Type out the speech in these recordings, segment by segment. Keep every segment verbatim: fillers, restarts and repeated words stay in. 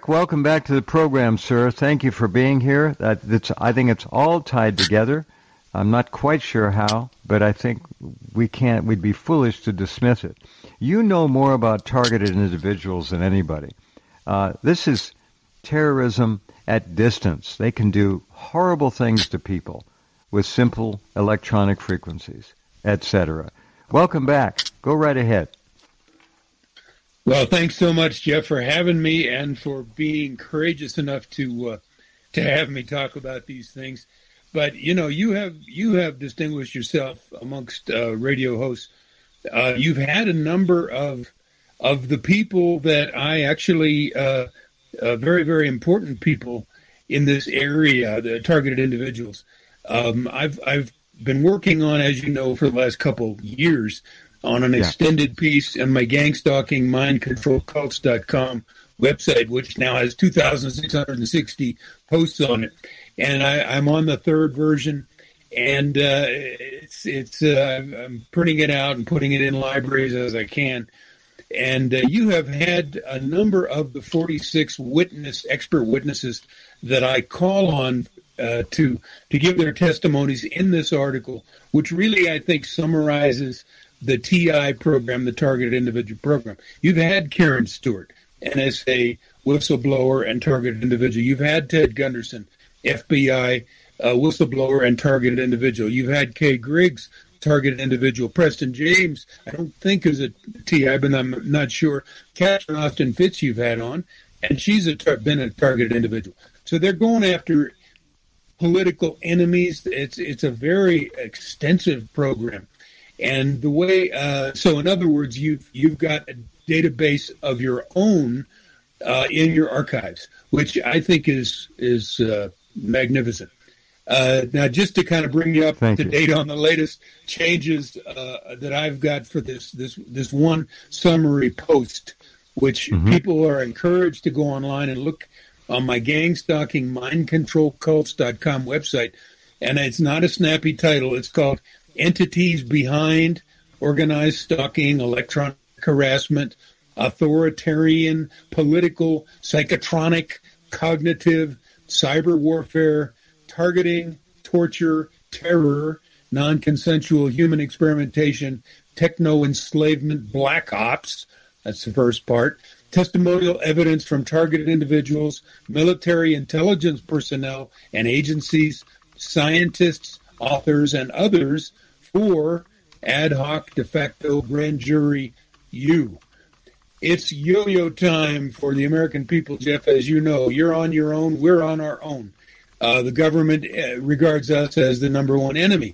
Rick, welcome back to the program, sir. Thank you for being here. That, that's, I think it's all tied together. I'm not quite sure how, but I think we can't, we'd be foolish to dismiss it. You know more about targeted individuals than anybody. Uh, this is terrorism at distance. They can do horrible things to people with simple electronic frequencies, et cetera. Welcome back. Go right ahead. Well, thanks so much, Jeff, for having me and for being courageous enough to uh, to have me talk about these things. But you know, you have you have distinguished yourself amongst uh, radio hosts. Uh, you've had a number of of the people that I actually uh, uh, very very important people in this area, the targeted individuals. Um, I've I've been working on, as you know, for the last couple of years on an yeah. extended piece on my gang stalking mind control cults dot com website, which now has two thousand six hundred sixty posts on it. And I, I'm on the third version, and uh, it's it's uh, I'm printing it out and putting it in libraries as I can. And uh, you have had a number of the forty-six witness expert witnesses that I call on uh, to to give their testimonies in this article, which really I think summarizes the T I program, the Targeted Individual Program. You've had Karen Stewart, N S A whistleblower and targeted individual. You've had Ted Gunderson, F B I uh, whistleblower and targeted individual. You've had Kay Griggs, targeted individual. Preston James, I don't think is a T I, but I'm not sure. Catherine Austin Fitz you've had on, and she's a tar- been a targeted individual. So they're going after political enemies. It's it's a very extensive program. And the way, uh, so in other words, you've you've got a database of your own uh, in your archives, which I think is is uh, magnificent. Uh, now, just to kind of bring you up Thank to you. date on the latest changes uh, that I've got for this this this one summary post, which mm-hmm. people are encouraged to go online and look on my gang stalking mind control cults dot com website, and it's not a snappy title. It's called Entities Behind Organized Stalking, Electronic Harassment, Authoritarian, Political, Psychotronic, Cognitive, Cyber Warfare, Targeting, Torture, Terror, Non-Consensual Human Experimentation, Techno-Enslavement, Black Ops, that's the first part, Testimonial Evidence from Targeted Individuals, Military Intelligence Personnel and Agencies, Scientists, Authors, and others for ad hoc de facto grand jury U. It's yo-yo time for the American people, Jeff, as you know. You're on your own. We're on our own. Uh, the government uh, regards us as the number one enemy.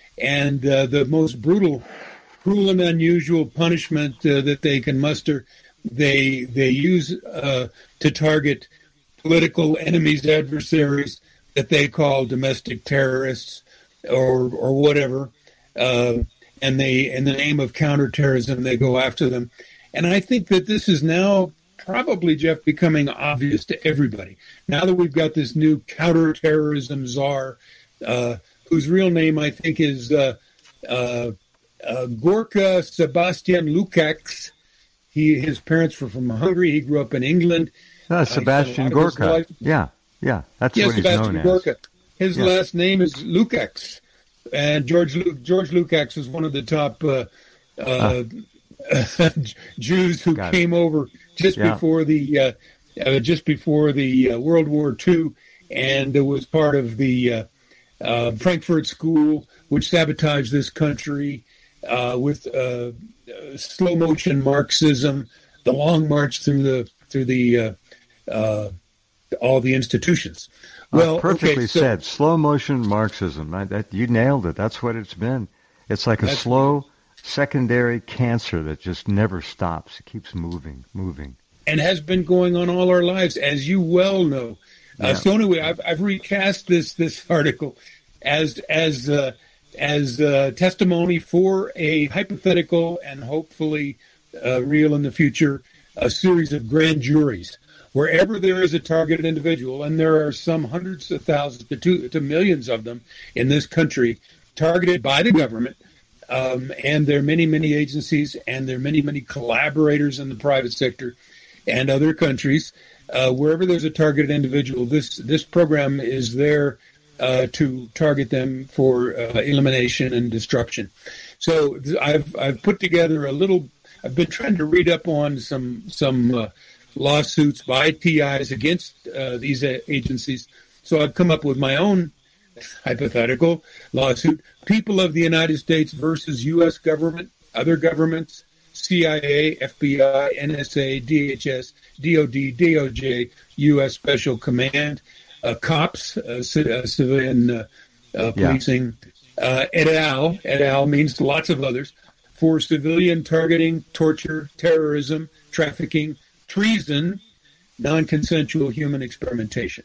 And uh, the most brutal, cruel, and unusual punishment uh, that they can muster, they they use uh, to target political enemies, adversaries that they call domestic terrorists or or whatever. Uh, and they, in the name of counterterrorism, they go after them. And I think that this is now probably, Jeff, becoming obvious to everybody. Now that we've got this new counterterrorism czar, uh, whose real name I think is uh, uh, uh, Gorka Sebastian Lukacs. He, his parents were from Hungary. He grew up in England. Uh, Sebastian Gorka. Yeah, yeah, that's yes, what he's Sebastian known Gorka. as. His yeah. last name is Lukacs. And George Lu- George Lukacs was one of the top uh, uh, uh. Jews who Got came it. over just yeah. before the uh, uh, just before the uh, World War Two, and was part of the uh, uh, Frankfurt School, which sabotaged this country uh, with uh, uh, slow motion Marxism, the Long March through the through the uh, uh, all the institutions. Well, uh, perfectly okay, so, said. Slow motion Marxism. I, that, you nailed it. That's what it's been. It's like a That's slow secondary cancer that just never stops. It keeps moving, moving. And has been going on all our lives, as you well know. Uh, Yeah. So anyway, I've, I've recast this this article as as uh, as uh, testimony for a hypothetical and hopefully uh, real in the future, a series of grand juries. Wherever there is a targeted individual, and there are some hundreds of thousands to, two, to millions of them in this country, targeted by the government, um, and there are many, many agencies, and there are many, many collaborators in the private sector and other countries uh, wherever there's a targeted individual, this this program is there uh, to target them for uh, elimination and destruction. So I've I've put together a little. I've been trying to read up on some some uh, lawsuits by T Is against uh, these agencies. So I've come up with my own hypothetical lawsuit: people of the United States versus U S government, other governments, C I A, F B I, N S A, D H S, D O D, D O J, U S Special Command, uh, cops, uh, c- uh, civilian uh, uh, policing, yeah. uh, et al. Et al. Means lots of others, for civilian targeting, torture, terrorism, trafficking, treason, non-consensual human experimentation.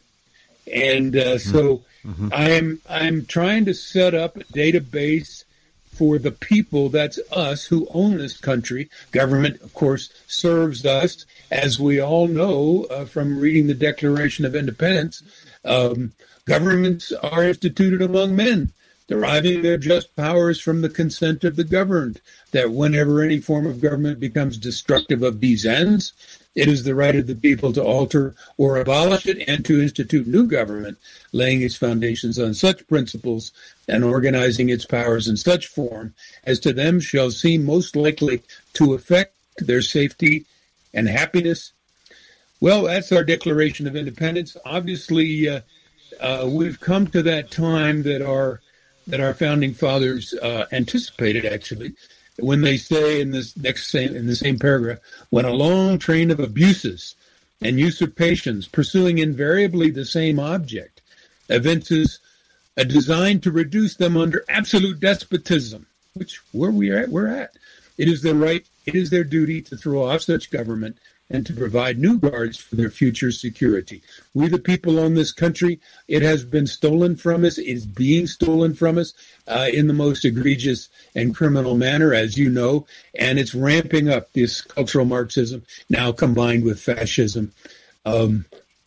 And uh, so mm-hmm. I'm I'm trying to set up a database for the people, that's us, who own this country. Government, of course, serves us, as we all know uh, from reading the Declaration of Independence. Um, governments are instituted among men, deriving their just powers from the consent of the governed, that whenever any form of government becomes destructive of these ends, it is the right of the people to alter or abolish it and to institute new government, laying its foundations on such principles and organizing its powers in such form as to them shall seem most likely to affect their safety and happiness. Well, that's our Declaration of Independence. Obviously, uh, uh, we've come to that time that our that our founding fathers uh, anticipated, actually, when they say in this next same, in the same paragraph, when a long train of abuses and usurpations pursuing invariably the same object evinces a design to reduce them under absolute despotism, which where we are at, we're at. It is their right, it is their duty to throw off such government and to provide new guards for their future security. We, the people own this country. It has been stolen from us. It is being stolen from us uh, in the most egregious and criminal manner, as you know, and it's ramping up, this cultural Marxism, now combined with fascism. Um,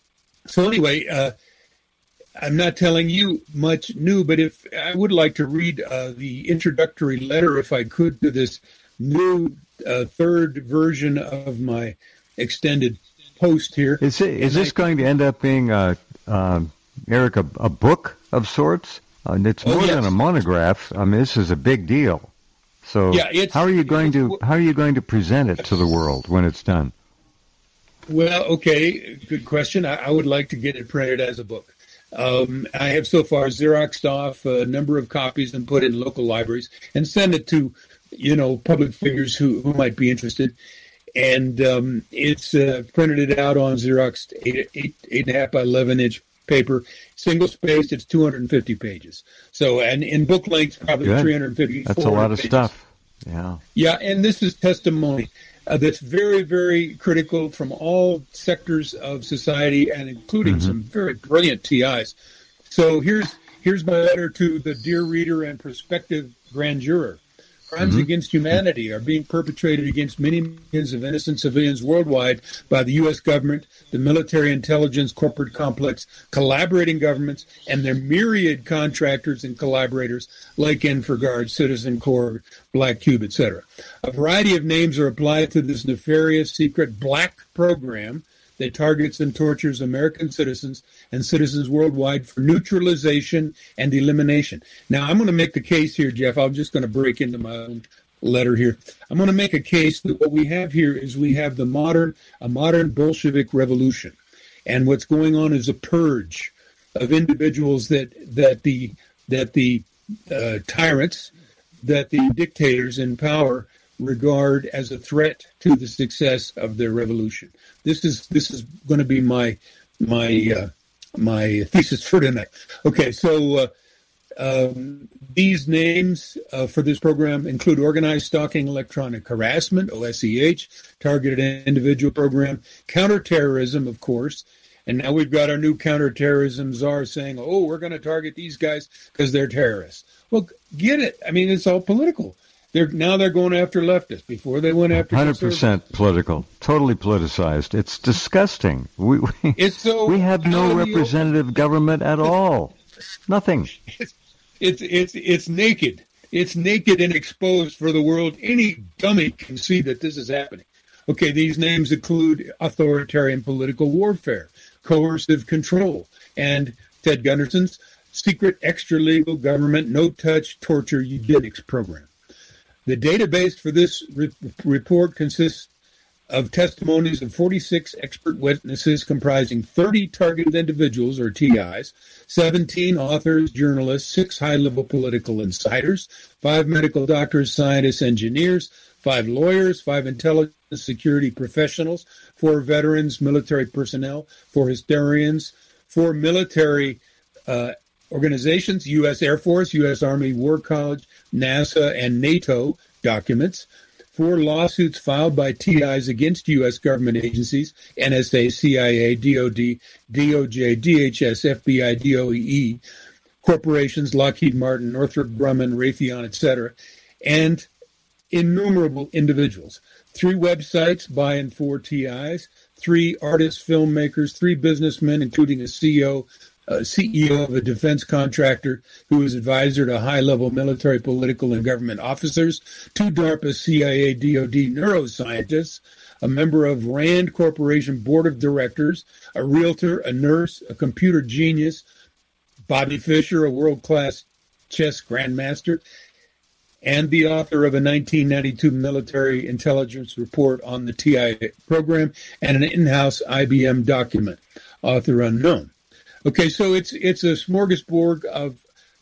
so anyway, uh, I'm not telling you much new, but if I would like to read uh, the introductory letter, if I could, to this new uh, third version of my extended post here. Is, it, is this I, going to end up being, a, uh, Eric, a, a book of sorts? Uh, it's more oh, yes. than a monograph. I mean, this is a big deal. So, yeah, how are you going to how are you going to present it to the world when it's done? Well, okay, good question. I, I would like to get it printed as a book. Um, I have so far Xeroxed off a number of copies and put in local libraries and send it to, you know, public figures who, who might be interested. And um, it's uh, printed it out on Xerox eight, eight, eight and a half by eleven inch paper, single spaced. It's two hundred fifty pages. So, and in book length, probably Good. three hundred fifty. That's a lot of pages. Stuff. Yeah. Yeah, and this is testimony uh, that's very, very critical from all sectors of society, and including mm-hmm. some very brilliant T Is. So here's here's my letter to the dear reader and prospective grand juror. Crimes mm-hmm. against humanity are being perpetrated against many millions of innocent civilians worldwide by the U S government, the military intelligence corporate complex, collaborating governments, and their myriad contractors and collaborators like InfraGard, Citizen Corps, Black Cube, et cetera. A variety of names are applied to this nefarious, secret black program that targets and tortures American citizens and citizens worldwide for neutralization and elimination. Now, I'm going to make the case here, Jeff. I'm just going to break into my own letter here. I'm going to make a case that what we have here is we have the modern, a modern Bolshevik revolution. And what's going on is a purge of individuals that, that the, that the uh, tyrants, that the dictators in power regard as a threat to the success of their revolution. This is this is going to be my my uh, my thesis for tonight. Okay, so uh, um, these names uh, for this program include organized stalking, electronic harassment, O S E H, targeted individual program, counterterrorism, of course. And now we've got our new counterterrorism czar saying, oh, we're going to target these guys because they're terrorists. Well, get it. I mean, it's all political. They're, now they're going after leftists. Before they went after one hundred percent political, totally politicized. It's disgusting. We we, it's so we have no representative government at all. Nothing. It's, it's it's it's naked. It's naked and exposed for the world. Any dummy can see that this is happening. Okay, these names include authoritarian political warfare, coercive control, and Ted Gunderson's secret extra-legal government no-touch torture eugenics program. The database for this re- report consists of testimonies of forty-six expert witnesses comprising thirty targeted individuals, or T Is, seventeen authors, journalists, six high-level political insiders, five medical doctors, scientists, engineers, five lawyers, five intelligence security professionals, four veterans, military personnel, four historians, four military uh, organizations, U S Air Force, U S Army War College, NASA, and NATO documents, four lawsuits filed by T Is against U S government agencies, N S A, C I A, D O D, D O J, D H S, F B I, D O E E, corporations, Lockheed Martin, Northrop Grumman, Raytheon, et cetera, and innumerable individuals. Three websites by and for T Is, three artists, filmmakers, three businessmen, including a C E O, Uh, C E O of a defense contractor who was advisor to high-level military, political, and government officers, two DARPA, C I A, D O D neuroscientists, a member of RAND Corporation Board of Directors, a realtor, a nurse, a computer genius, Bobby Fischer, a world-class chess grandmaster, and the author of a nineteen ninety-two military intelligence report on the T I A program and an in-house I B M document, author unknown. Okay, so it's it's a smorgasbord of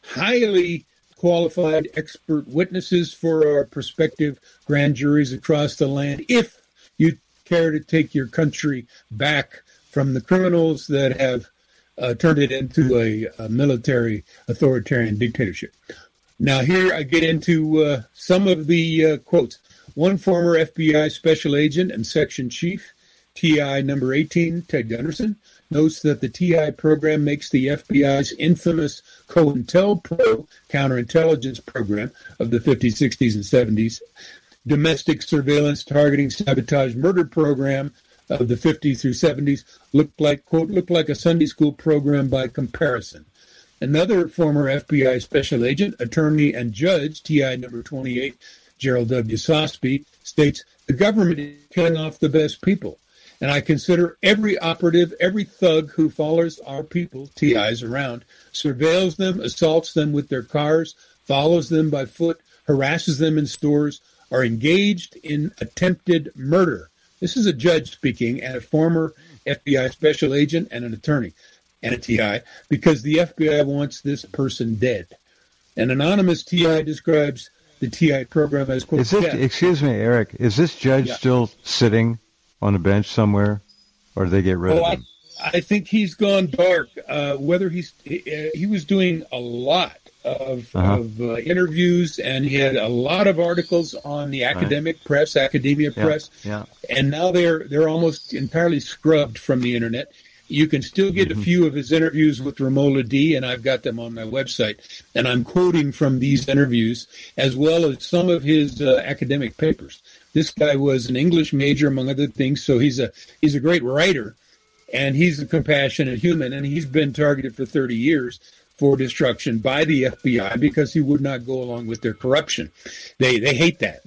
highly qualified expert witnesses for our prospective grand juries across the land, if you care to take your country back from the criminals that have uh, turned it into a, a military authoritarian dictatorship. Now here I get into uh, some of the uh, quotes. One former F B I special agent and section chief, T I number eighteen, Ted Gunderson, notes that the T I program makes the F B I's infamous COINTELPRO counterintelligence program of the fifties, sixties, and seventies, domestic surveillance, targeting, sabotage, murder program of the fifties through seventies, looked like, quote, looked like a Sunday school program by comparison. Another former F B I special agent, attorney, and judge, T I number twenty-eight, Gerald W. Sosby, states, the government is killing off the best people. And I consider every operative, every thug who follows our people, T Is, around, surveils them, assaults them with their cars, follows them by foot, harasses them in stores, are engaged in attempted murder. This is a judge speaking and a former F B I special agent and an attorney and a T I, because the F B I wants this person dead. An anonymous T I describes the T I program as, quote, is this, death. Excuse me, Eric, is this judge Yeah. still sitting on a bench somewhere, or do they get rid Oh, of him? I, I think he's gone dark. Uh, whether he's he, he was doing a lot of, Uh-huh. of uh, interviews, and he had a lot of articles on the academic press, academia Yeah, press, yeah. and now they're they're almost entirely scrubbed from the internet. You can still get Mhm. a few of his interviews with Romola D, and I've got them on my website. And I'm quoting from these interviews, as well as some of his uh, academic papers. This guy was an English major, among other things, so he's a he's a great writer, and he's a compassionate human, and he's been targeted for thirty years for destruction by the F B I because he would not go along with their corruption. They they hate that.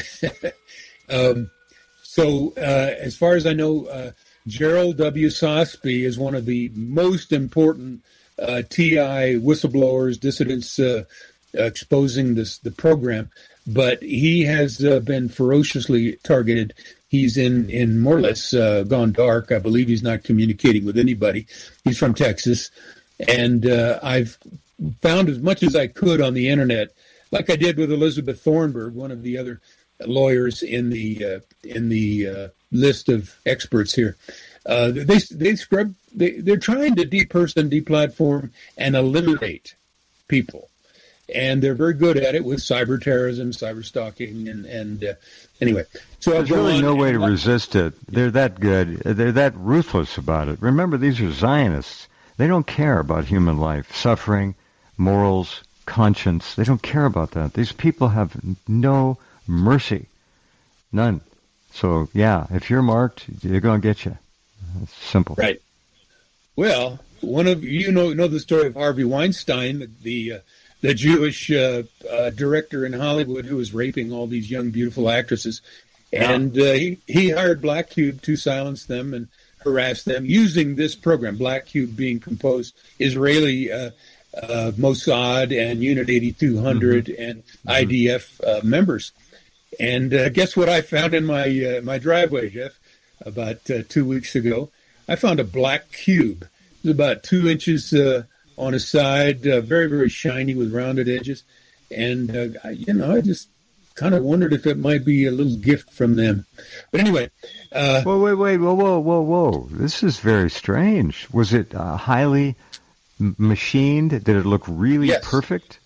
um, so uh, as far as I know, uh, Gerald W. Sosby is one of the most important uh, T I whistleblowers, dissidents uh, exposing this the program. But he has uh, been ferociously targeted. He's in, in more or less uh, gone dark. I believe he's not communicating with anybody. He's from Texas. And uh, I've found as much as I could on the internet, like I did with Elizabeth Thornburg, one of the other lawyers in the uh, in the uh, list of experts here. Uh, they they scrub. They, they're trying to deperson, deplatform, and eliminate people. And they're very good at it with cyber terrorism, cyber stalking, and and uh, anyway. So There's really no way to resist it. They're that good. They're that ruthless about it. Remember, these are Zionists. They don't care about human life, suffering, morals, conscience. They don't care about that. These people have no mercy, none. So yeah, if you're marked, they're going to get you. It's simple. Right. Well, one of you know know the story of Harvey Weinstein, the. the uh, The Jewish uh, uh, director in Hollywood who was raping all these young, beautiful actresses. Yeah. And uh, he, he hired Black Cube to silence them and harass them using this program, Black Cube being composed Israeli uh, uh, Mossad and Unit eighty-two hundred mm-hmm. and mm-hmm. I D F uh, members. And uh, guess what I found in my uh, my driveway, Jeff, about uh, two weeks ago? I found a black cube. It was about two inches uh, on a side, uh, very, very shiny with rounded edges. And, uh, I, you know, I just kind of wondered if it might be a little gift from them. But anyway. Uh, whoa, wait, wait, whoa, whoa, whoa, whoa. This is very strange. Was it uh, highly m- machined? Did it look really yes. perfect?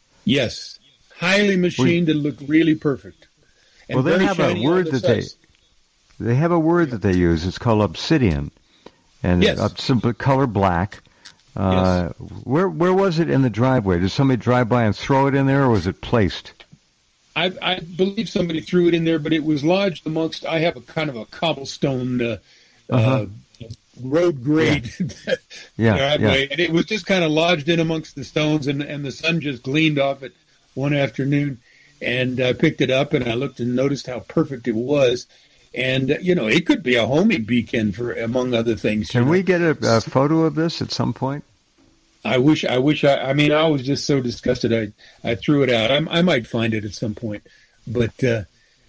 Yes. Highly machined. It looked really perfect. And well, they have a word the that they they have a word that they use. It's called obsidian, and yes. it's simply color black. Uh, yes. Where where was it in the driveway? Did somebody drive by and throw it in there, or was it placed? I, I believe somebody threw it in there, but it was lodged amongst. I have a kind of a cobblestone uh, uh-huh. uh, road grade yeah. yeah, driveway, yeah. and it was just kind of lodged in amongst the stones, and and the sun just gleamed off it one afternoon. And I picked it up, and I looked and noticed how perfect it was. And, uh, you know, it could be a homing beacon, for among other things. Can you know? we get a, a photo of this at some point? I wish, I wish, I, I mean, I was just so disgusted, I, I threw it out. I, I might find it at some point. But, uh,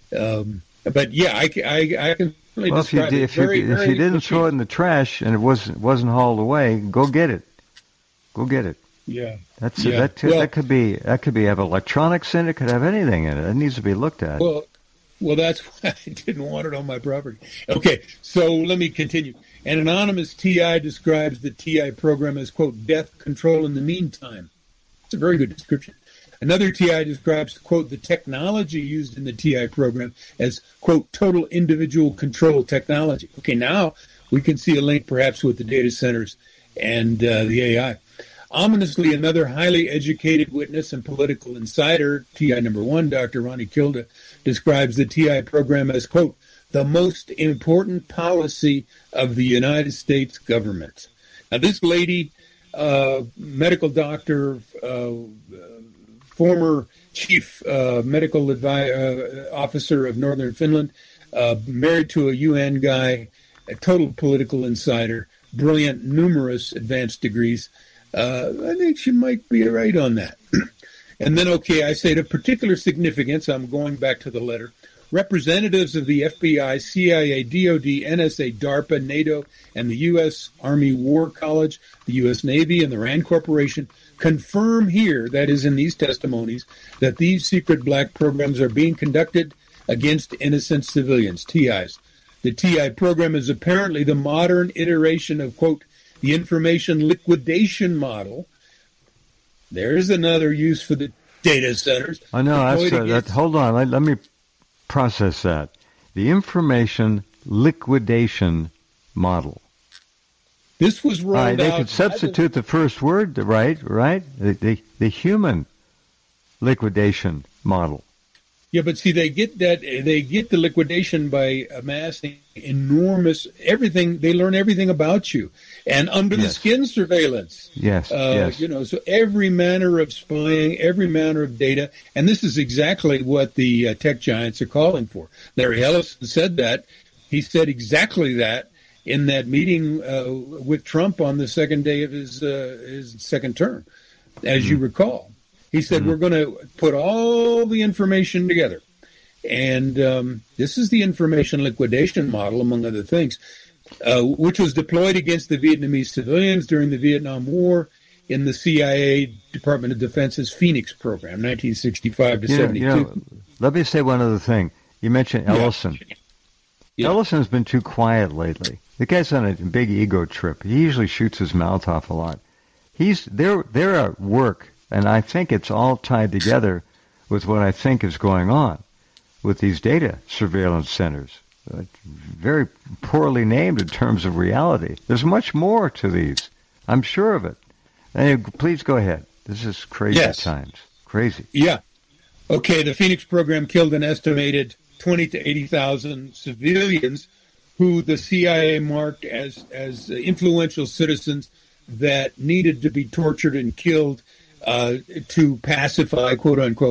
um, but yeah, I, I, I can really well, describe if you, it. If very, you, very if you didn't machine. throw it in the trash and it wasn't, wasn't hauled away, go get it. Go get it. Yeah. That's yeah. that. Well, that could be that could be have electronics in it. Could have anything in it. It needs to be looked at. Well, well, that's why I didn't want it on my property. Okay, so let me continue. An anonymous T I describes the T I program as quote death control in the meantime. It's a very good description. Another T I describes quote the technology used in the T I program as quote total individual control technology. Okay, now we can see a link perhaps with the data centers and uh, the A I. Ominously, another highly educated witness and political insider, T I number one, Doctor Ronnie Kilda, describes the T I program as, quote, the most important policy of the United States government. Now, this lady, uh, medical doctor, uh, former chief uh, medical advi- uh, officer of Northern Finland, uh, married to a U N guy, a total political insider, brilliant, numerous advanced degrees. Uh, I think she might be right on that. And then, okay, I say of particular significance, I'm going back to the letter, representatives of the F B I, C I A, D O D, N S A, DARPA, NATO, and the U S Army War College, the U S Navy, and the RAND Corporation confirm here, that is in these testimonies, that these secret black programs are being conducted against innocent civilians, T Is. The T I program is apparently the modern iteration of, quote, the information liquidation model. There's another use for the data centers. I know. That's, uh, that, hold on. Let, let me process that. The information liquidation model. This was rolled right, they out. They could substitute the first word, right? Right? The, the, the human liquidation model. Yeah, but see, they get that they get the liquidation by amassing enormous everything. They learn everything about you, and under yes. the skin surveillance. Yes, uh, yes. You know, so every manner of spying, every manner of data, and this is exactly what the uh, tech giants are calling for. Larry Ellison said that. He said exactly that in that meeting uh, with Trump on the second day of his uh, his second term, as mm. you recall. He said, mm-hmm. we're going to put all the information together. And um, this is the information liquidation model, among other things, uh, which was deployed against the Vietnamese civilians during the Vietnam War in the C I A Department of Defense's Phoenix program, nineteen sixty-five to you know, seventy-two. You know, let me say one other thing. You mentioned Ellison. Yeah. Yeah. Ellison's been too quiet lately. The guy's on a big ego trip. He usually shoots his mouth off a lot. He's they're they're at work. And I think it's all tied together with what I think is going on with these data surveillance centers. Uh, very poorly named in terms of reality. There's much more to these. I'm sure of it. Anyway, please go ahead. This is crazy yes. times. Crazy. Yeah. Okay, the Phoenix program killed an estimated twenty to eighty thousand civilians who the C I A marked as, as influential citizens that needed to be tortured and killed Uh, to pacify, quote unquote,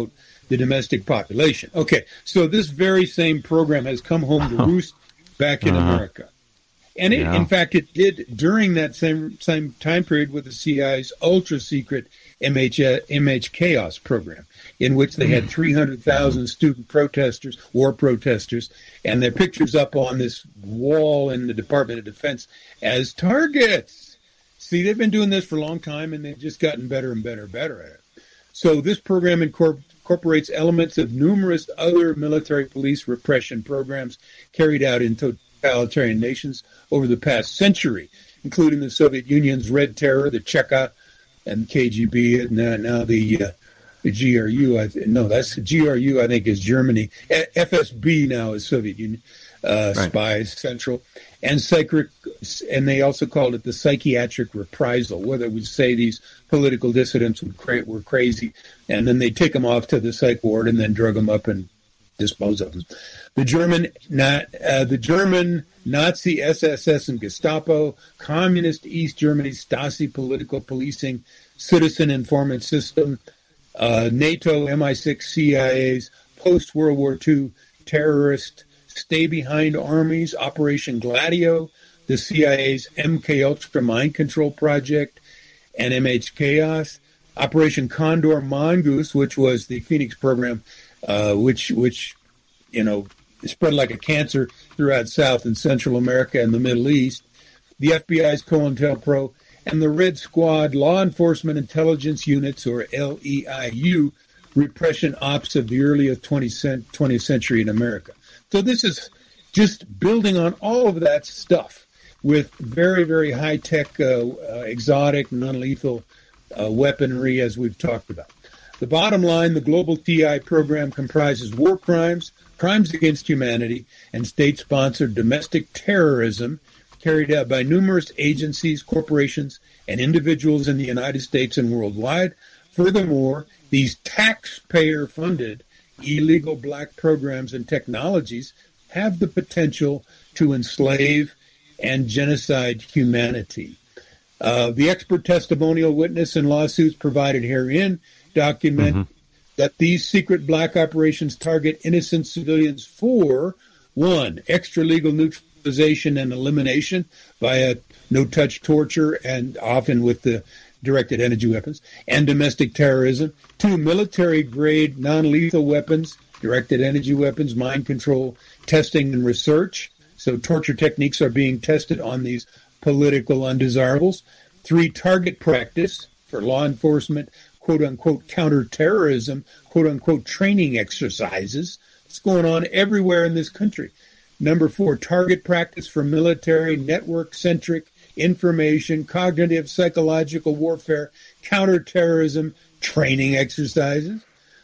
the domestic population. Okay, so this very same program has come home to roost back in uh-huh. America. And it, yeah. in fact, it did during that same same time period with the C I A's ultra-secret M H, uh, M H Chaos program, in which they had three hundred thousand student protesters, war protesters, and their pictures up on this wall in the Department of Defense as targets. See, they've been doing this for a long time, and they've just gotten better and better and better at it. So this program incorporates incorporates elements of numerous other military police repression programs carried out in totalitarian nations over the past century, including the Soviet Union's Red Terror, the Cheka, and K G B, and now, now the, uh, the G R U. I th- no, that's G R U, I think, is Germany. F S B now is Soviet Union. Uh, right. Spies Central, and psychic, and they also called it the psychiatric reprisal, where they would say these political dissidents would cra- were crazy, and then they take them off to the psych ward and then drug them up and dispose of them. The German, not uh, the German Nazi S S S and Gestapo, Communist East Germany Stasi political policing, citizen informant system, uh, NATO, M I six, C I A's post World War Two terrorist stay behind armies, Operation Gladio, the C I A's M K Ultra mind control project, and M H Chaos, Operation Condor Mongoose, which was the Phoenix program, uh, which which you know spread like a cancer throughout South and Central America and the Middle East, the F B I's COINTELPRO, and the Red Squad Law Enforcement Intelligence Units, or L E I U, repression ops of the earliest twentieth century in America. So this is just building on all of that stuff with very, very high-tech, uh, uh, exotic, non-lethal uh, weaponry, as we've talked about. The bottom line, the global T I program comprises war crimes, crimes against humanity, and state-sponsored domestic terrorism carried out by numerous agencies, corporations, and individuals in the United States and worldwide. Furthermore, these taxpayer-funded illegal black programs and technologies have the potential to enslave and genocide humanity. Uh, the expert testimonial, witness, and lawsuits provided herein document mm-hmm. that these secret black operations target innocent civilians for, one, extra-legal neutralization and elimination via no-touch torture and often with the directed energy weapons, and domestic terrorism. Two, military-grade non-lethal weapons, directed energy weapons, mind control, testing and research. So torture techniques are being tested on these political undesirables. Three, target practice for law enforcement, quote-unquote, counterterrorism, quote-unquote, training exercises. It's going on everywhere in this country. Number four, target practice for military, network-centric, information, cognitive, psychological warfare, counterterrorism, training exercises.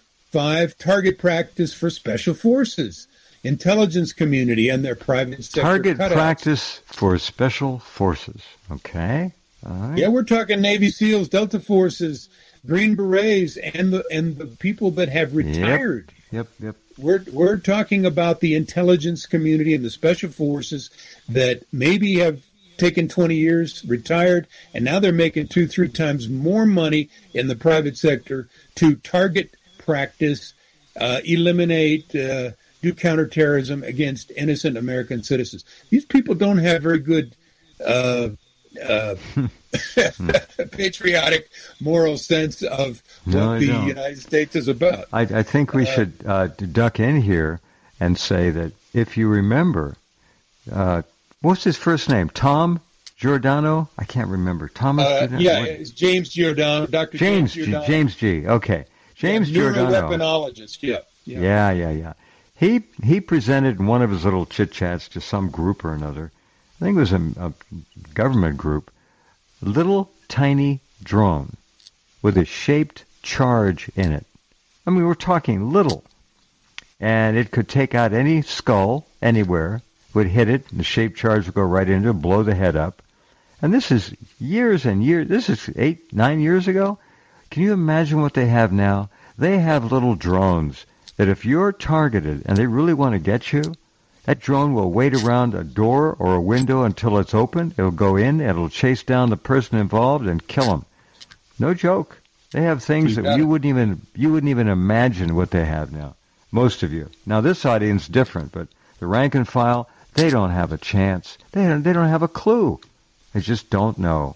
Five, target practice for special forces, intelligence community, and their private sector Target cutouts. Practice for special forces. Okay. All right. Yeah, we're talking Navy SEALs, Delta Forces, Green Berets, and the and the people that have retired. Yep, yep. yep. We're we're talking about the intelligence community and the special forces that maybe have taken twenty years, retired, and now they're making two, three times more money in the private sector to target practice, uh, eliminate, uh, do counterterrorism against innocent American citizens. These people don't have very good uh, uh, patriotic, moral sense of what no, the don't. United States is about. I, I think we uh, should uh, duck in here and say that if you remember, uh, what's his first name? Tom Giordano? I can't remember. Thomas? Uh, Giordano? yeah, what? it's James Giordano, Doctor James, James Giordano. G, James G. Okay. James yeah, Giordano. Neuroweaponologist, yeah, yeah. Yeah, yeah, yeah. He he presented in one of his little chit-chats to some group or another, I think it was a, a government group, a little tiny drone with a shaped charge in it. I mean, we're talking little. And it could take out any skull anywhere, would hit it, and the shaped charge would go right into it, blow the head up. And this is years and years, this is eight, nine years ago. Can you imagine what they have now? They have little drones that if you're targeted and they really want to get you, that drone will wait around a door or a window until it's open. It'll go in, it'll chase down the person involved and kill him. No joke. They have things that you wouldn't even you wouldn't even imagine what they have now. Most of you. Now this audience is different, but the rank and file, they don't have a chance. They don't, they don't have a clue. They just don't know.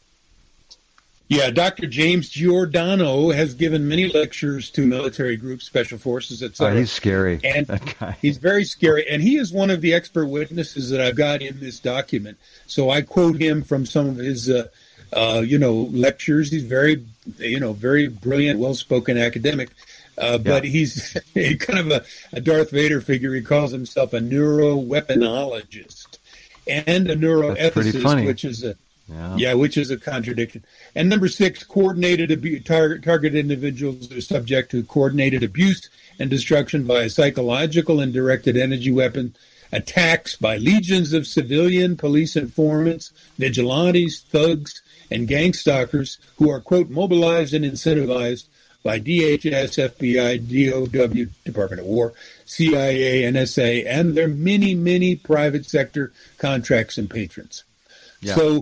Yeah, Doctor James Giordano has given many lectures to military groups, special forces, et cetera. Oh, he's scary. And that guy. He's very scary. And he is one of the expert witnesses that I've got in this document. So I quote him from some of his, uh, uh, you know, lectures. He's very, you know, very brilliant, well-spoken academic. Uh, but yeah. he's kind of a, a Darth Vader figure. He calls himself a neuroweaponologist and a neuroethicist, which is a Yeah. yeah, which is a contradiction. And number six, coordinated abu- tar- target individuals are subject to coordinated abuse and destruction via psychological and directed energy weapon attacks by legions of civilian police informants, vigilantes, thugs, and gang stalkers who are, quote, mobilized and incentivized by D H S, F B I, D O W, Department of War, C I A, N S A, and their many, many private sector contracts and patrons. Yeah. So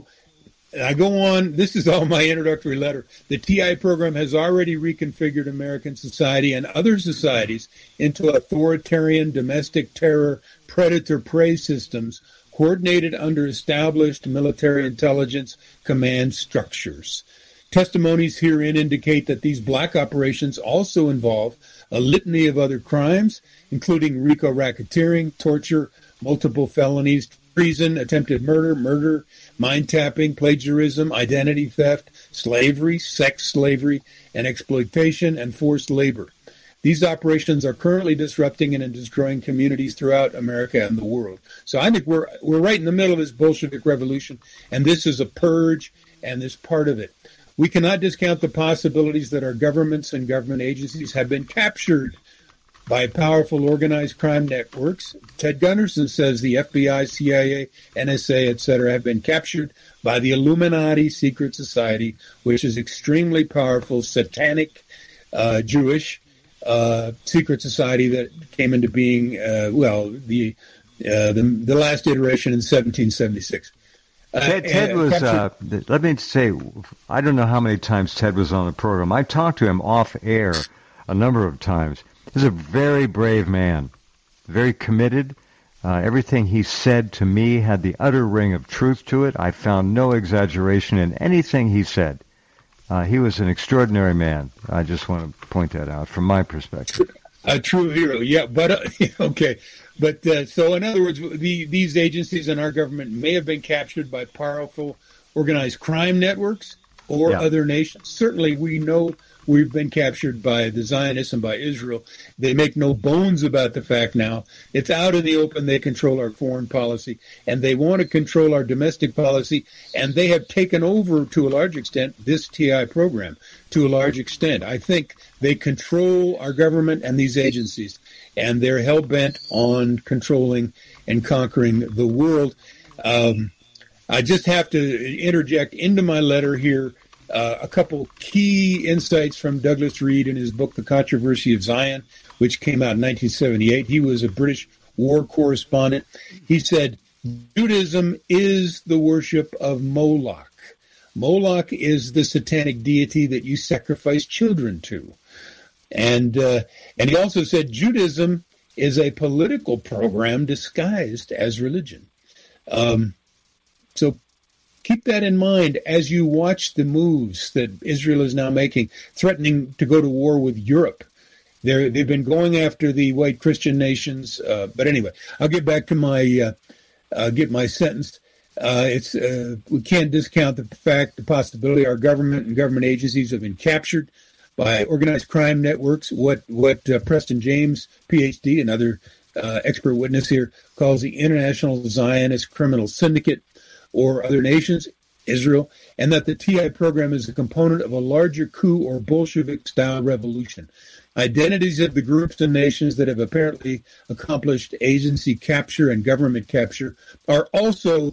I go on. This is all my introductory letter. The T I program has already reconfigured American society and other societies into authoritarian domestic terror predator-prey systems coordinated under established military intelligence command structures. Testimonies herein indicate that these black operations also involve a litany of other crimes, including RICO racketeering, torture, multiple felonies, treason, attempted murder, murder, mind tapping, plagiarism, identity theft, slavery, sex slavery, and exploitation and forced labor. These operations are currently disrupting and destroying communities throughout America and the world. So I think we're we're right in the middle of this Bolshevik revolution, and this is a purge, and this part of it. We cannot discount the possibilities that our governments and government agencies have been captured by powerful organized crime networks. Ted Gunderson says the F B I, C I A, N S A, et cetera, have been captured by the Illuminati secret society, which is extremely powerful, satanic, uh, Jewish uh, secret society that came into being, uh, well, the, uh, the the last iteration in seventeen seventy-six. Uh, Ted, Ted was, uh, let me say, I don't know how many times Ted was on the program. I talked to him off air a number of times. He's a very brave man, very committed. Uh, everything he said to me had the utter ring of truth to it. I found no exaggeration in anything he said. Uh, he was an extraordinary man. I just want to point that out from my perspective. A true hero, yeah. But uh, okay, but uh, so in other words, the, these agencies in our government may have been captured by powerful organized crime networks or yeah. other nations. Certainly, we know we've been captured by the Zionists and by Israel. They make no bones about the fact now. It's out in the open. They control our foreign policy, and they want to control our domestic policy, and they have taken over, to a large extent, this T I program, to a large extent. I think they control our government and these agencies, and they're hell-bent on controlling and conquering the world. Um, I just have to interject into my letter here Uh, a couple key insights from Douglas Reed in his book, The Controversy of Zion, which came out in nineteen seventy-eight. He was a British war correspondent. He said, Judaism is the worship of Moloch. Moloch is the satanic deity that you sacrifice children to. And, uh, and he also said Judaism is a political program disguised as religion. Um, so keep that in mind as you watch the moves that Israel is now making, threatening to go to war with Europe. They're, they've been going after the white Christian nations. Uh, but anyway, I'll get back to my uh, uh, get my sentence. Uh, it's uh, we can't discount the fact, the possibility our government and government agencies have been captured by organized crime networks. What what uh, Preston James, P H D, another uh, expert witness here, calls the International Zionist Criminal Syndicate, or other nations, Israel, and that the T I program is a component of a larger coup or Bolshevik-style revolution. Identities of the groups and nations that have apparently accomplished agency capture and government capture are also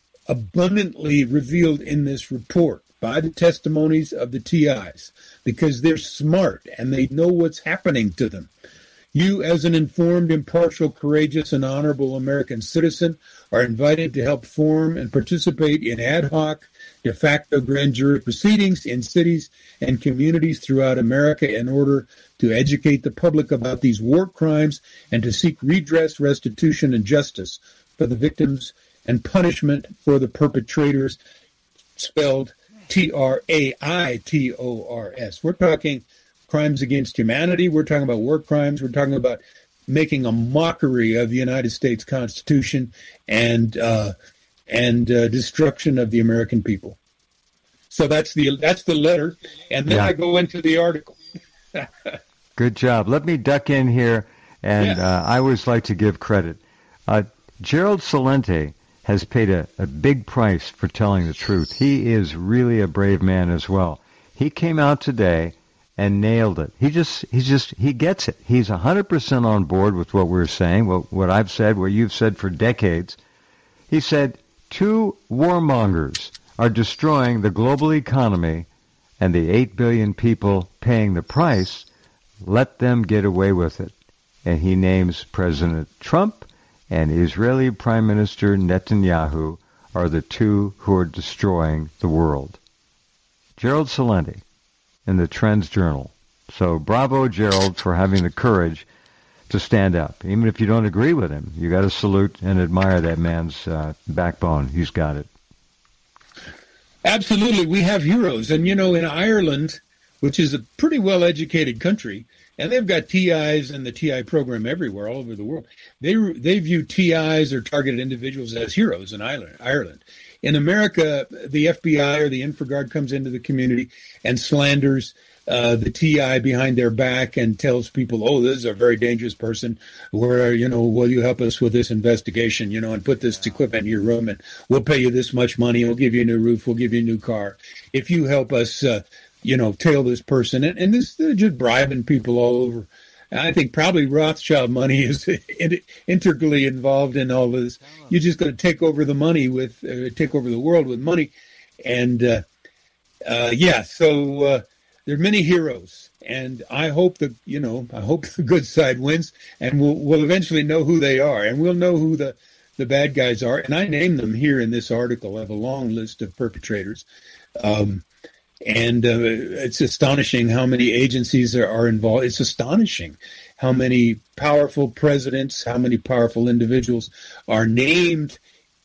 abundantly revealed in this report by the testimonies of the T Is, because they're smart and they know what's happening to them. You, as an informed, impartial, courageous, and honorable American citizen, are invited to help form and participate in ad hoc de facto grand jury proceedings in cities and communities throughout America in order to educate the public about these war crimes and to seek redress, restitution, and justice for the victims and punishment for the perpetrators, spelled T R A I T O R S. We're talking crimes against humanity. We're talking about war crimes. We're talking about making a mockery of the United States Constitution and uh, and uh, destruction of the American people. So that's the that's the letter, and then yeah. I go into the article. Good job. Let me duck in here, and yeah. uh, I always like to give credit. Uh, Gerald Celente has paid a, a big price for telling the truth. He is really a brave man as well. He came out today and nailed it. He just, he's just, he gets it. He's one hundred percent on board with what we're saying, what, what I've said, what you've said for decades. He said, two warmongers are destroying the global economy and the eight billion people paying the price. Let them get away with it. And he names President Trump and Israeli Prime Minister Netanyahu are the two who are destroying the world. Gerald Celente in the Trends Journal. So bravo, Gerald, for having the courage to stand up. Even if you don't agree with him, you got to salute and admire that man's uh, backbone. He's got it. Absolutely. We have heroes. And, you know, in Ireland, which is a pretty well-educated country, and they've got T Is and the T I program everywhere, all over the world. They they view T Is or targeted individuals as heroes in Ireland. In America, the F B I or the InfraGard comes into the community and slanders uh, the T I behind their back and tells people, oh, this is a very dangerous person. Where, you know, will you help us with this investigation, you know, and put this equipment in your room, and we'll pay you this much money. We'll give you a new roof. We'll give you a new car. If you help us, uh, you know, tail this person. And, and this, they're just bribing people all over. And I think probably Rothschild money is integrally involved in all this. You're just going to take over the money with, uh, take over the world with money. And, uh, uh, yeah, so uh, there are many heroes. And I hope that, you know, I hope the good side wins. And we'll, we'll eventually know who they are. And we'll know who the, the bad guys are. And I name them here in this article. I have a long list of perpetrators. Um And uh, it's astonishing how many agencies are, are involved. It's astonishing how many powerful presidents, how many powerful individuals are named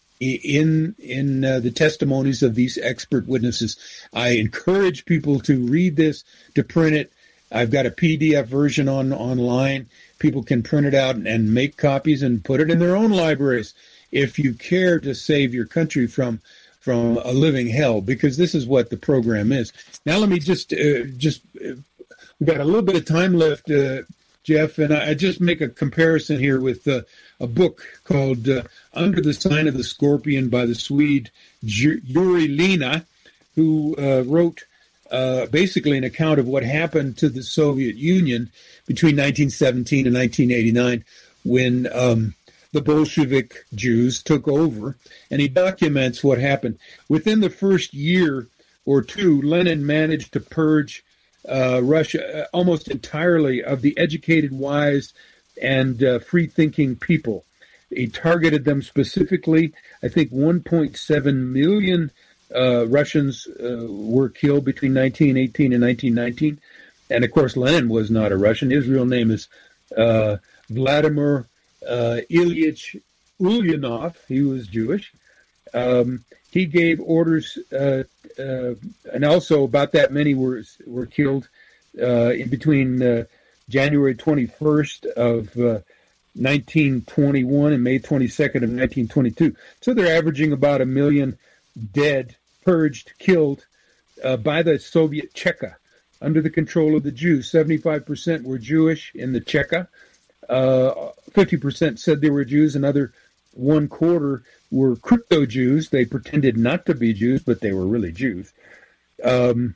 in in uh, the testimonies of these expert witnesses. I encourage people to read this, to print it. I've got a P D F version on online. People can print it out and make copies and put it in their own libraries if you care to save your country from from a living hell, because this is what the program is. Now, let me just, uh, just uh, we've got a little bit of time left, uh, Jeff, and I, I just make a comparison here with uh, a book called uh, Under the Sign of the Scorpion by the Swede Yuri Lina, who uh, wrote uh, basically an account of what happened to the Soviet Union between nineteen seventeen and nineteen eighty-nine when um, the Bolshevik Jews took over, and he documents what happened. Within the first year or two, Lenin managed to purge uh, Russia almost entirely of the educated, wise, and uh, free-thinking people. He targeted them specifically. I think one point seven million uh, Russians uh, were killed between nineteen eighteen and nineteen nineteen. And, of course, Lenin was not a Russian. His real name is uh, Vladimir Uh, Ilyich Ulyanov. He was Jewish. Um, he gave orders, uh, uh, and also about that many were were killed uh, in between uh, January twenty-first of uh, nineteen twenty-one and May twenty-second of nineteen twenty-two. So they're averaging about a million dead, purged, killed uh, by the Soviet Cheka under the control of the Jews. seventy-five percent were Jewish in the Cheka. Uh, fifty percent said they were Jews. Another one quarter were crypto Jews. They pretended not to be Jews, but they were really Jews. Um,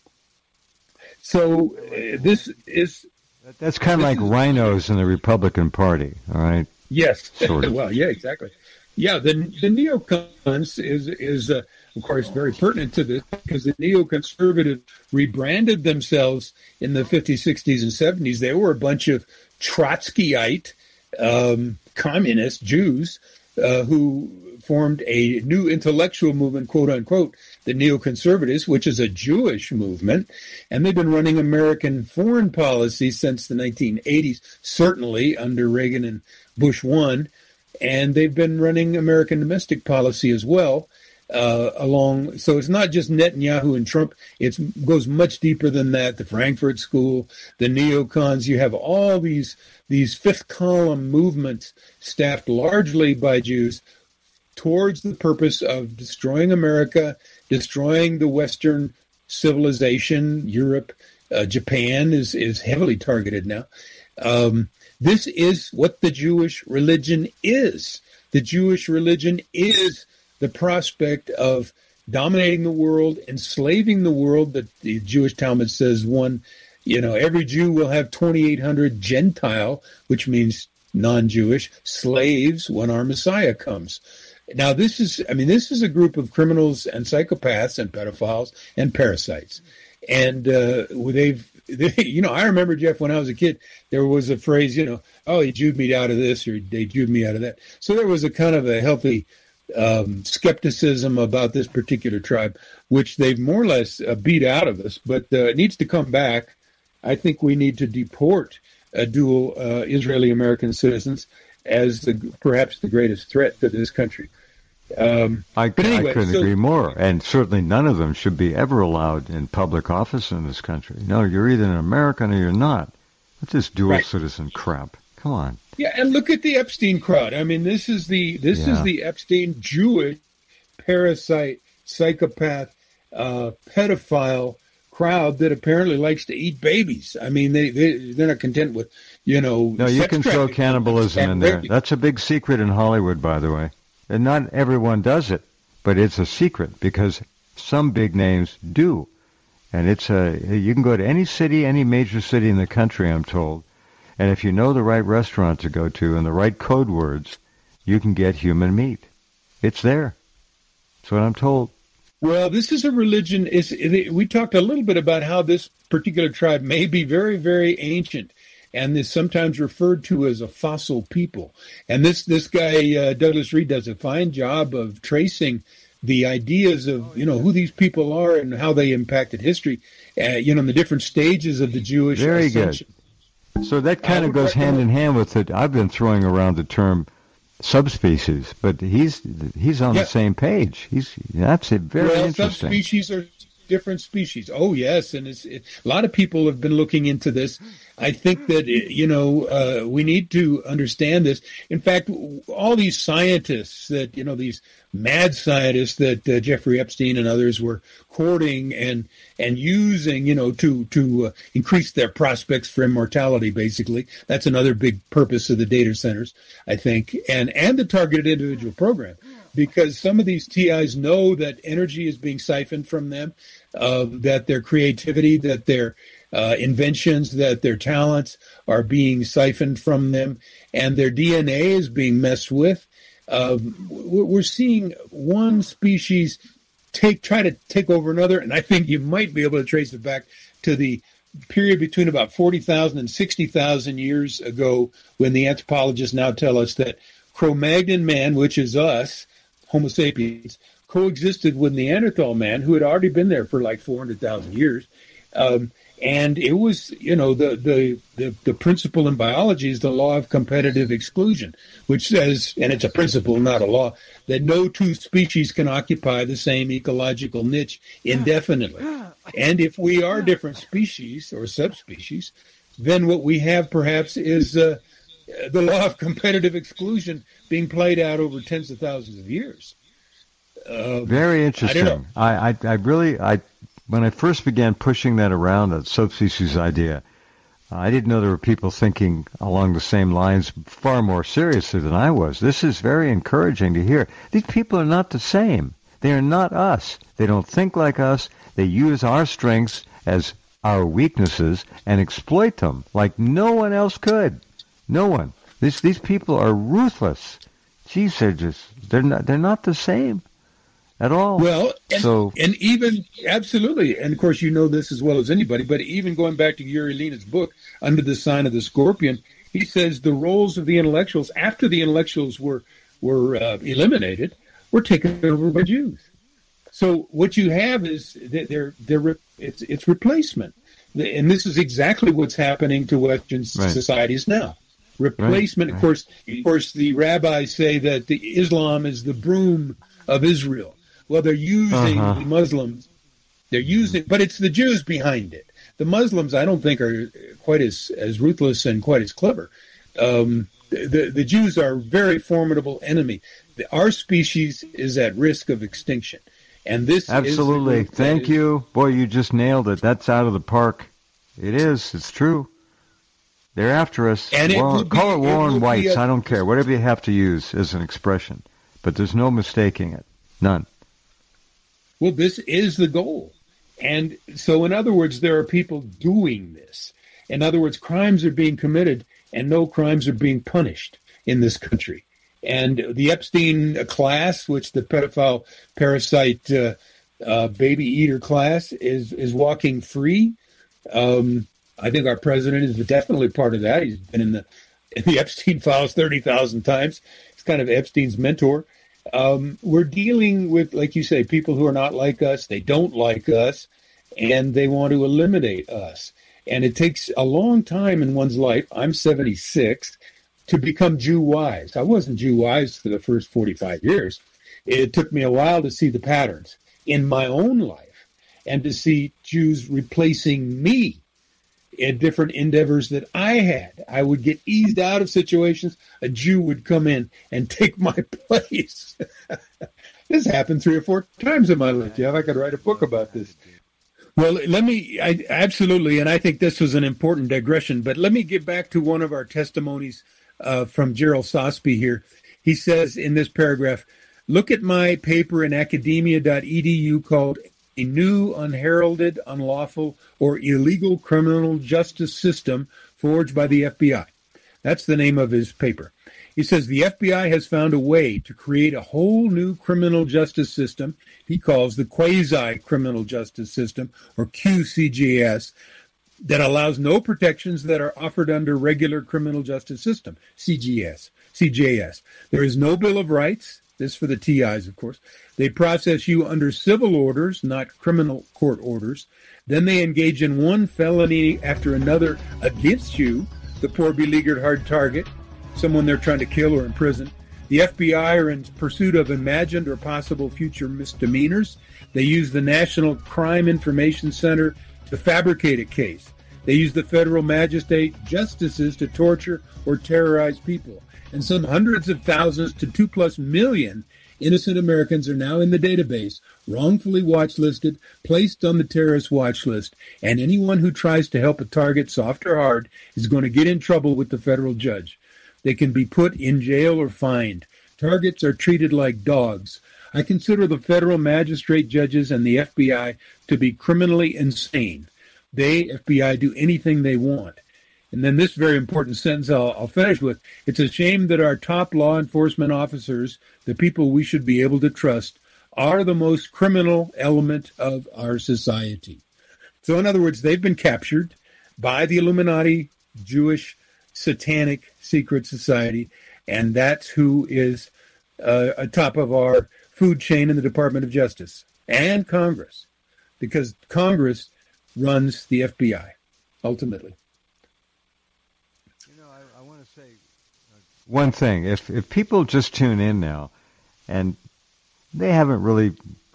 so uh, this is... That's kind of like is, rhinos in the Republican Party, all right? Yes. Sort of. Well, yeah, exactly. Yeah, the, the neocons is, is uh, of course, very pertinent to this, because the neoconservatives rebranded themselves in the fifties, sixties, and seventies. They were a bunch of Trotskyite um, communist Jews uh, who formed a new intellectual movement, quote unquote, the neoconservatives, which is a Jewish movement. And they've been running American foreign policy since the nineteen eighties, certainly under Reagan and Bush one. And they've been running American domestic policy as well. Uh, along, so it's not just Netanyahu and Trump. It goes much deeper than that. The Frankfurt School, the neocons. You have all these these fifth column movements staffed largely by Jews towards the purpose of destroying America, destroying the Western civilization. Europe, uh, Japan is is heavily targeted now. Um, this is what the Jewish religion is. The Jewish religion is the prospect of dominating the world, enslaving the world. That the Jewish Talmud says one, you know, every Jew will have twenty-eight hundred Gentile, which means non-Jewish, slaves when our Messiah comes. Now, this is, I mean, this is a group of criminals and psychopaths and pedophiles and parasites. And uh, they've, they, you know, I remember, Jeff, when I was a kid, there was a phrase, you know, oh, he Jewed me out of this or they Jewed me out of that. So there was a kind of a healthy um, skepticism about this particular tribe, which they've more or less uh, beat out of us, but uh, it needs to come back. I think we need to deport uh, dual uh, Israeli-American citizens as the, perhaps the greatest threat to this country. Um, I, anyway, I couldn't so, agree more, and certainly none of them should be ever allowed in public office in this country. No, you're either an American or you're not. What's this dual right. citizen crap? Come on. Yeah, and look at the Epstein crowd. I mean, this is the this yeah. is the Epstein Jewish parasite, psychopath, uh, pedophile crowd that apparently likes to eat babies. I mean, they, they, they're not content with, you know... No, you can throw cannibalism in there. That's a big secret in Hollywood, by the way. And not everyone does it, but it's a secret because some big names do. And it's a... You can go to any city, any major city in the country, I'm told, and if you know the right restaurant to go to and the right code words, you can get human meat. It's there. That's what I'm told. Well, this is a religion. It's, it, we talked a little bit about how this particular tribe may be very, very ancient, and is sometimes referred to as a fossil people. And this this guy, uh, Douglas Reed, does a fine job of tracing the ideas of, you know, who these people are and how they impacted history, uh, you know, in the different stages of the Jewish Very ascension. Good. So that kind of goes hand in hand with it. I've been throwing around the term subspecies, but he's he's on yeah. the same page. He's that's it. Very well, interesting. Subspecies are different species. Oh yes, and it's it, a lot of people have been looking into this. I think that you know uh, we need to understand this. In fact, all these scientists that you know these mad scientists that uh, Jeffrey Epstein and others were courting and and using, you know, to to uh, increase their prospects for immortality. Basically, that's another big purpose of the data centers, I think, and and the targeted individual program, because some of these T Is know that energy is being siphoned from them, uh, that their creativity, that their uh, inventions, that their talents are being siphoned from them, and their D N A is being messed with. Um, we're seeing one species take try to take over another, and I think you might be able to trace it back to the period between about forty thousand and sixty thousand years ago, when the anthropologists now tell us that Cro-Magnon man, which is us, Homo sapiens, coexisted with Neanderthal man, who had already been there for like four hundred thousand years. Um, and it was, you know, the, the, the, the principle in biology is the law of competitive exclusion, which says, and it's a principle, not a law, that no two species can occupy the same ecological niche indefinitely. And if we are different species or subspecies, then what we have perhaps is uh, the law of competitive exclusion being played out over tens of thousands of years. Uh, Very interesting. I, I, I, I really, I, when I first began pushing that around, that subspecies idea, I didn't know there were people thinking along the same lines far more seriously than I was. This is very encouraging to hear. These people are not the same. They are not us. They don't think like us. They use our strengths as our weaknesses and exploit them like no one else could. No one. These these people are ruthless. Geez, they're just they're not they're not the same at all. Well, and, so and even absolutely, and of course you know this as well as anybody. But even going back to Yuri Lena's book, Under the Sign of the Scorpion, he says the roles of the intellectuals after the intellectuals were were uh, eliminated were taken over by Jews. So what you have is they're, they're, it's, it's replacement. And this is exactly what's happening to Western right. societies now. Replacement, right. of course, of course, the rabbis say that the Islam is the broom of Israel. Well, they're using uh-huh. the Muslims. They're using, but it's the Jews behind it. The Muslims, I don't think, are quite as, as ruthless and quite as clever. Um, the, the Jews are a very formidable enemy. The, our species is at risk of extinction. And this Absolutely. Is Thank is, you. Boy, you just nailed it. That's out of the park. It is. It's true. They're after us. And it war, will be, call it war on whites. A, I don't care. Whatever you have to use as an expression. But there's no mistaking it. None. Well, this is the goal. And so, in other words, there are people doing this. In other words, crimes are being committed and no crimes are being punished in this country. And the Epstein class, which the pedophile parasite uh, uh, baby eater class is, is walking free. Um, I think our president is definitely part of that. He's been in the, in the Epstein files thirty thousand times. He's kind of Epstein's mentor. Um, we're dealing with, like you say, people who are not like us. They don't like us, and they want to eliminate us. And it takes a long time in one's life. I'm seventy-six. To become Jew wise. I wasn't Jew wise for the first forty-five years. It took me a while to see the patterns in my own life and to see Jews replacing me in different endeavors that I had. I would get eased out of situations. A Jew would come in and take my place. This happened three or four times in my life, Jeff. I could write a book about this. Well, let me, I, absolutely, and I think this was an important digression, but let me get back to one of our testimonies Uh, from Gerald Sosby here. He says in this paragraph, look at my paper in academia dot e d u called A New Unheralded, Unlawful, or Illegal Criminal Justice System Forged by the F B I. That's the name of his paper. He says the F B I has found a way to create a whole new criminal justice system he calls the quasi-criminal justice system, or Q C J S, that allows no protections that are offered under regular criminal justice system, C G S, C J S. There is no Bill of Rights. This for the T Is, of course. They process you under civil orders, not criminal court orders. Then they engage in one felony after another against you, the poor beleaguered hard target, someone they're trying to kill or imprison. The F B I are in pursuit of imagined or possible future misdemeanors. They use the National Crime Information Center to fabricate a case. They use the federal magistrate justices to torture or terrorize people. And some hundreds of thousands to two plus million innocent Americans are now in the database, wrongfully watch-listed, placed on the terrorist watch list. And anyone who tries to help a target, soft or hard, is going to get in trouble with the federal judge. They can be put in jail or fined. Targets are treated like dogs. I consider the federal magistrate judges and the F B I to be criminally insane. They, F B I, do anything they want. And then this very important sentence I'll, I'll finish with. It's a shame that our top law enforcement officers, the people we should be able to trust, are the most criminal element of our society. So in other words, they've been captured by the Illuminati, Jewish, satanic secret society, and that's who is uh, atop of our food chain in the Department of Justice and Congress, because Congress runs the F B I, ultimately. You know, I, I want to say one thing. If if people just tune in now, and they haven't really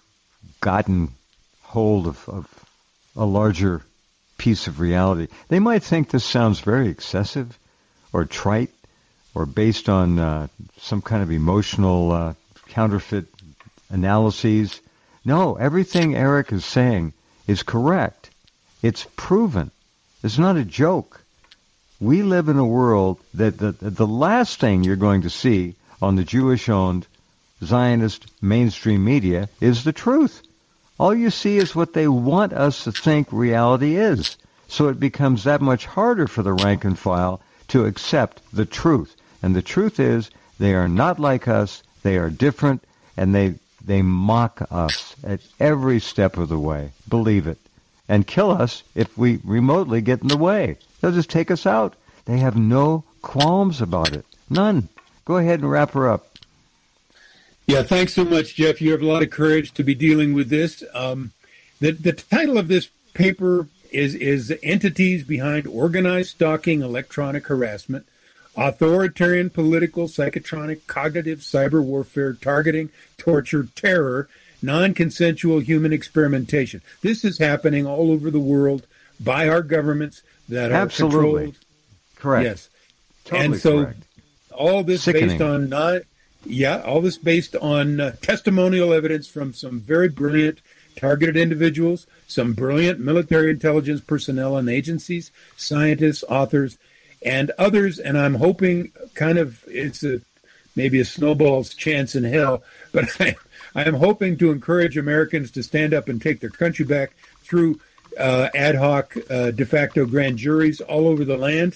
gotten hold of, of a larger piece of reality, they might think this sounds very excessive or trite or based on uh, some kind of emotional uh, counterfeit analyses. No, everything Eric is saying is correct. It's proven. It's not a joke. We live in a world that the, the last thing you're going to see on the Jewish-owned Zionist mainstream media is the truth. All you see is what they want us to think reality is. So it becomes that much harder for the rank and file to accept the truth. And the truth is they are not like us. They are different, and they they mock us at every step of the way. Believe it. And kill us if we remotely get in the way. They'll just take us out. They have no qualms about it. None. Go ahead and wrap her up. Yeah, thanks so much, Jeff. You have a lot of courage to be dealing with this. Um, the, the title of this paper is, is Entities Behind Organized Stalking, Electronic Harassment, Authoritarian Political, Psychotronic, Cognitive, Cyber Warfare, Targeting, Torture, Terror, Non-Consensual Human Experimentation. This is happening all over the world by our governments that are Absolutely. controlled. Correct. Yes. Totally and so correct. all this Sickening. based on not, yeah, all this based on uh, testimonial evidence from some very brilliant targeted individuals, some brilliant military intelligence personnel and agencies, scientists, authors, and others. And I'm hoping kind of it's a maybe a snowball's chance in hell, but I, I am hoping to encourage Americans to stand up and take their country back through uh, ad hoc uh, de facto grand juries all over the land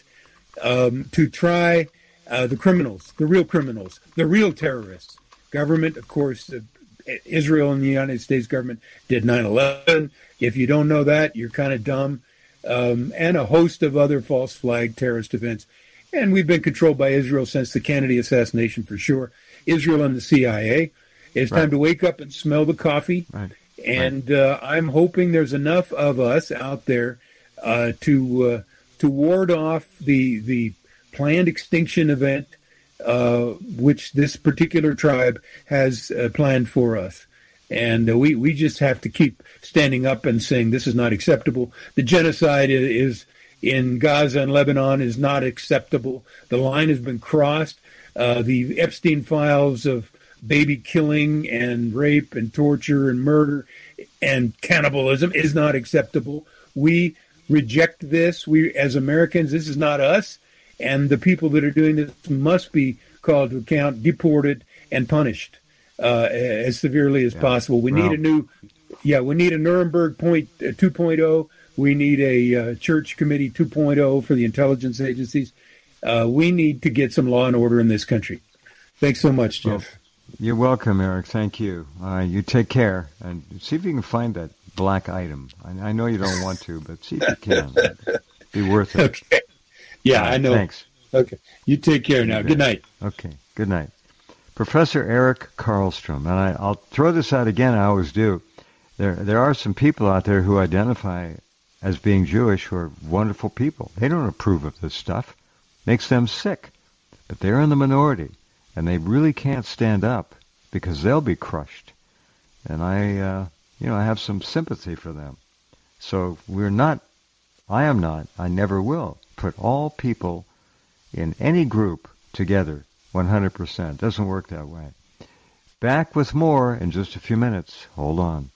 um, to try uh, the criminals, the real criminals, the real terrorists. Government, of course, uh, Israel and the United States government did nine eleven. If you don't know that, you're kind of dumb. Um, and a host of other false flag terrorist events. And we've been controlled by Israel since the Kennedy assassination for sure. Israel and the C I A. It's Right. time to wake up and smell the coffee. Right. And uh, I'm hoping there's enough of us out there uh, to uh, to ward off the the planned extinction event, uh, which this particular tribe has uh, planned for us. And uh, we, we just have to keep standing up and saying this is not acceptable. The genocide is, is in Gaza and Lebanon is not acceptable. The line has been crossed. Uh, the Epstein files of baby killing and rape and torture and murder and cannibalism is not acceptable. We reject this. We, as Americans, this is not us. And the people that are doing this must be called to account, deported, and punished uh, as severely as yeah. possible. We well, need a new, yeah, we need a Nuremberg point, uh, two point oh. We need a uh, Church Committee two point oh for the intelligence agencies. Uh, we need to get some law and order in this country. Thanks so much, Jeff. Well, you're welcome, Eric. Thank you. Uh, you take care and see if you can find that black item. I, I know you don't want to, but see if you can. It'd be worth it. Okay. Yeah, right, I know. Thanks. Okay. You take care now. Good night. Okay. Good night. Professor Eric Karlstrom. And I, I'll throw this out again. I always do. There, there are some people out there who identify as being Jewish who are wonderful people. They don't approve of this stuff. Makes them sick. But they're in the minority. And they really can't stand up because they'll be crushed. And I, uh, you know, I have some sympathy for them. So we're not, I am not, I never will put all people in any group together one hundred percent. Doesn't work that way. Back with more in just a few minutes. Hold on.